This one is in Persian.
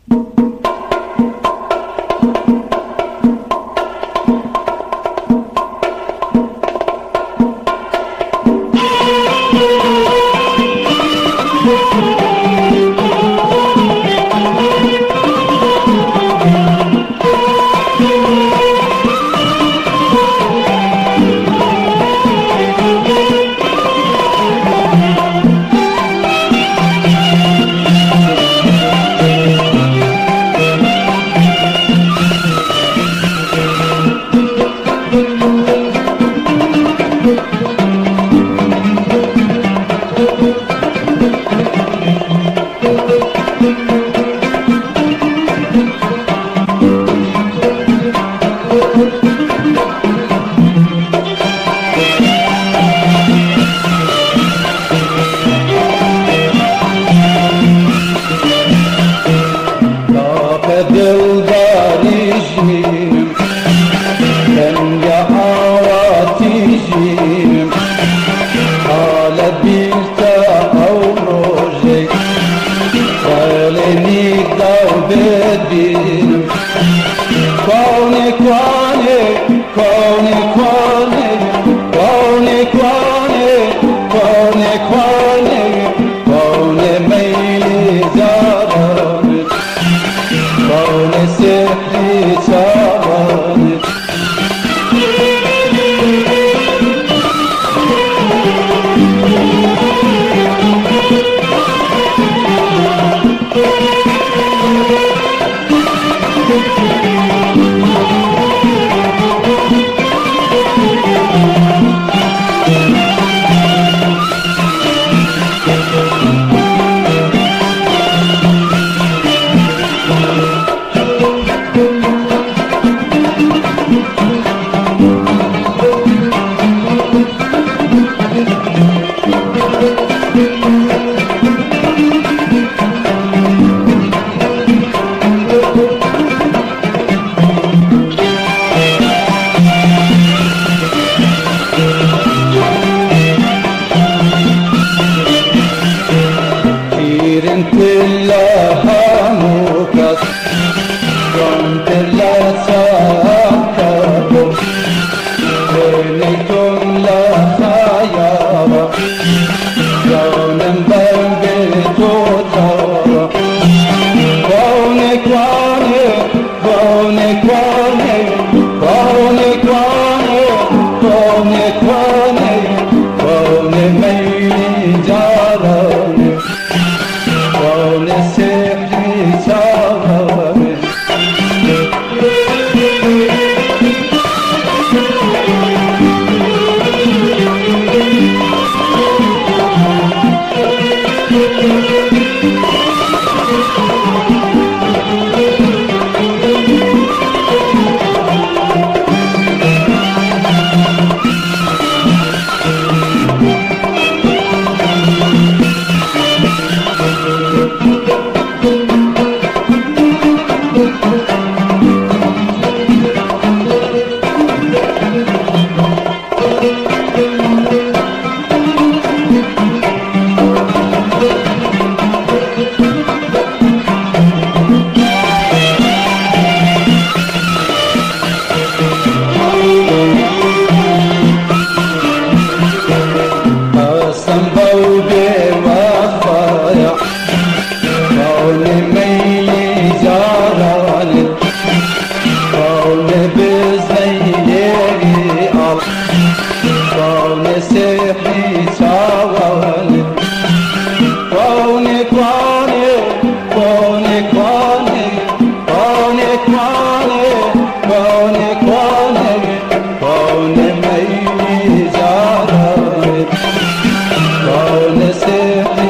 دلداریشیم رنگ آواتیشیم حال بیرتا او روزی خلینی دو بدیم کونه کونه کونه کونه کونه کونه کونه کونه کونه میلی زارانت کونه سحری چارانت كلها موكس كنت لا ساكبوا بينكم لا خيارا كونا بنبتو تورا كونك وانك كونك وانك كونك وانك كونك وانك كونك ميلي جارانك كونك سحري شارانك كون